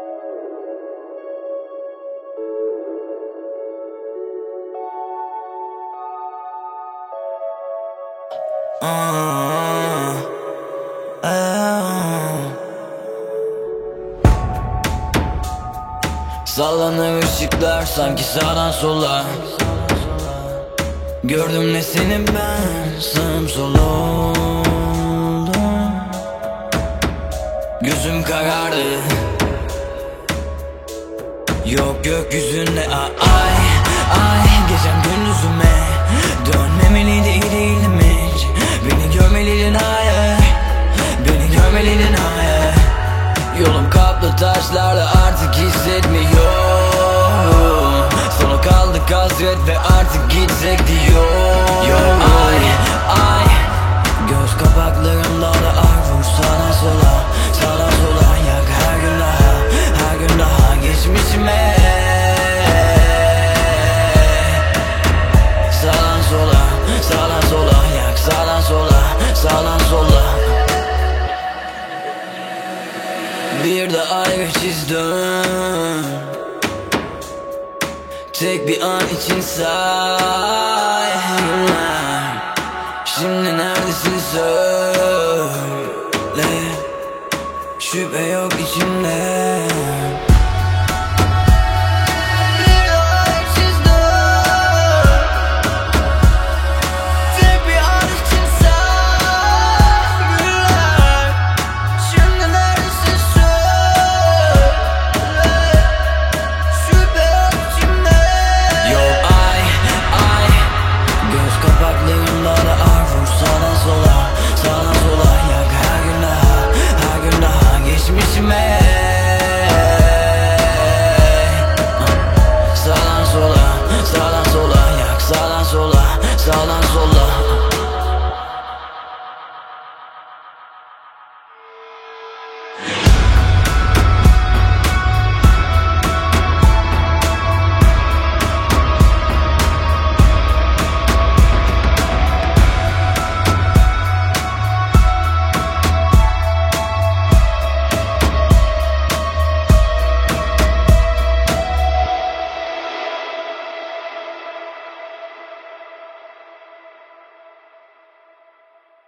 Sallanır ışıklar sanki sağdan sola. Gördüm ne senin ben sağım solum. Gözüm karardı. Yok gökyüzünde ay ay. Gecem gündüzüme dönmemeliydi değilim hiç. Beni görmeliydin hayır. Beni görmeliydin hayır. Yolum kaplı taşlarla artık hissetmiyorum. Sona kaldık hasret ve artık gitsek diyor. Ay ay. Göz kapaklarımda da ar vur sağdan sola. Sağdan sola yak her gün daha. Her gün daha geçmişime. Sağdan sola. Sağdan sola yak sağdan sola. Sağdan sola. Bir de ayrı çizdim. Tek bir an için say. Şimdi neredesin söyle. Şüphe yok içimde. Sağdan sola, sağdan sola.